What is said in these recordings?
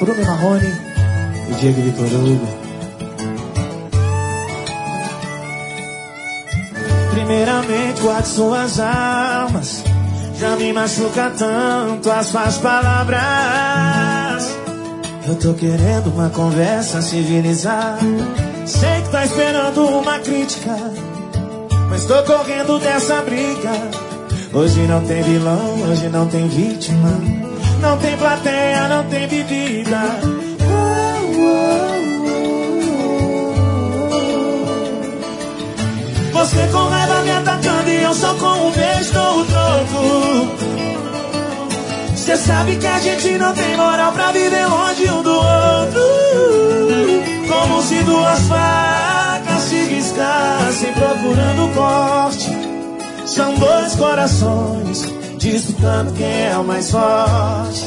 Bruno e Marrone e Diego e Vitor Hugo. Primeiramente, guarde suas armas. Já me machuca tanto as suas palavras. Eu tô querendo uma conversa civilizada. Sei que tá esperando uma crítica, mas tô correndo dessa briga. Hoje não tem vilão, hoje não tem vítima. Não tem plateia, não tem bebida. Você com raiva me atacando e eu só com um beijo dou o troco. Cê sabe que a gente não tem moral pra viver longe um do outro. Como se duas facas se riscassem procurando corte. São dois corações disputando quem é o mais forte.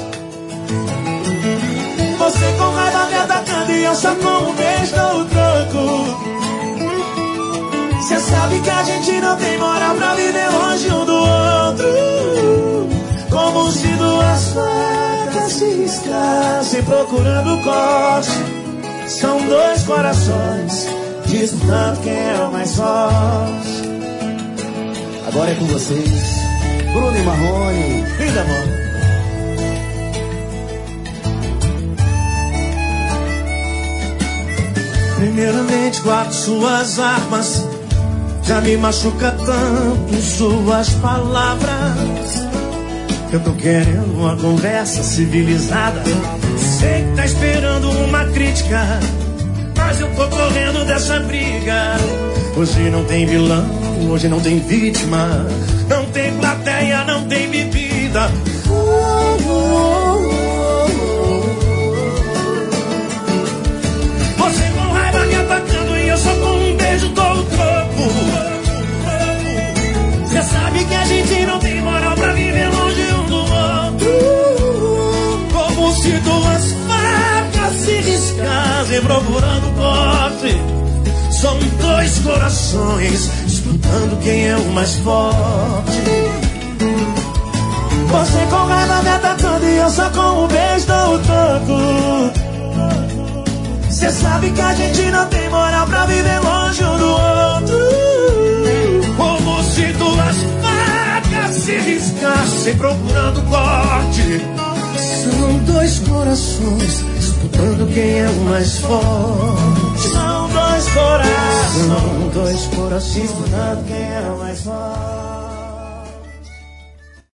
Você com raiva me atacando e eu só com um beijo dou o troco. Cê sabe que a gente não tem moral pra viver longe um do outro. Como se duas facas se riscassem procurando corte. São dois corações disputando quem é o mais forte. Agora é com vocês, Bruno e Marrone. Vida, amor. Primeiramente, guarde suas armas. Já me machuca tanto suas palavras. Eu tô querendo uma conversa civilizada. Sei que tá esperando uma crítica, mas eu tô correndo dessa briga. Hoje não tem vilão, hoje não tem vítima. Não tem plateia, não tem bebida. Você com raiva me atacando e eu só com um beijo dou o troco. Cê sabe que a gente não tem moral pra viver longe um do outro. Como se duas facas se riscassem procurando corte. São dois corações disputando quem é o mais forte. Você com raiva me atacando e eu só com um beijo dou o troco. Cê sabe que a gente não tem moral pra viver longe um do outro. Como se duas facas se riscassem procurando corte. São dois corações disputando quem é o mais forte. São dois corações disputando quem é o mais forte.